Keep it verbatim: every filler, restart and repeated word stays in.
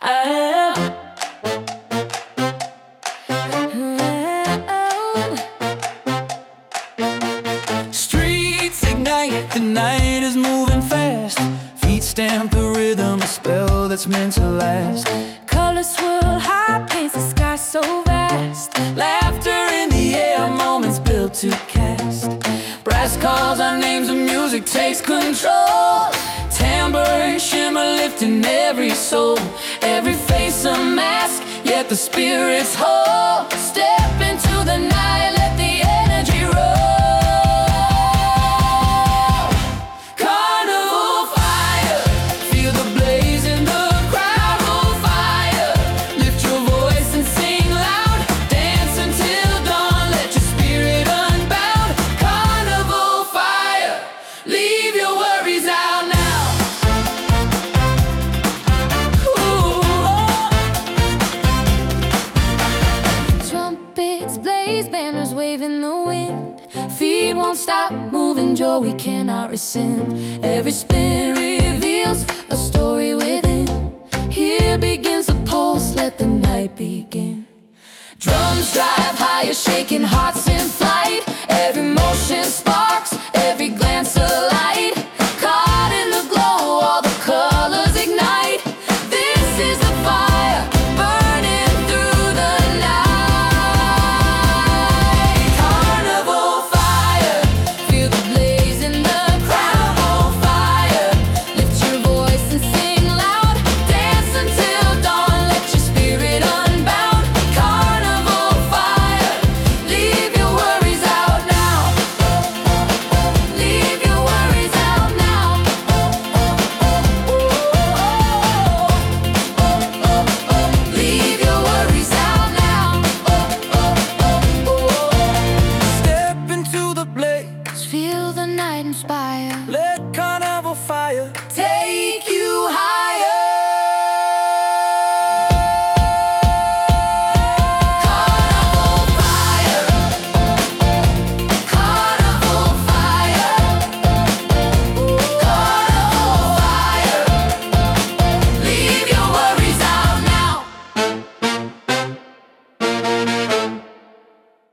Oh. Streets ignite, the night is moving fast. Feet stamp the rhythm, a spell that's meant to last. Colors swirl high, paints the sky so vast. Laughter in the air, moments built to cast. Brass calls our names and music takes control. Tambourine shimmer lifting every soul. Every face a mask, yet the spirit's whole. Step into the night, let the energy roll. Carnival fire, feel the blaze in the crowd. Roll fire, lift your voice and sing loud. Dance until dawn, let your spirit unbound. Carnival fire, leave your worries out now. Trumpets blaze, banners wave in the wind. Feet won't stop moving, joy we cannot rescind. Every spin reveals a story within. Here begins the pulse, let the night begin. Drums drive higher, shaking hearts in flight. Every motion sparks, every glance a light. Caught in the glow, all the colors ignite. This is the fire, burning through the night. Carnival fire, feel the blaze in the crowd. Roll fire, lift your voice and sing loud. Dance until dawn, let your spirit unbound. Carnival fire, leave your worries out now. Leave your worries out now. Leave your worries out now. Step into the blaze, Feel the night inspire. let carnival fire Take you higher.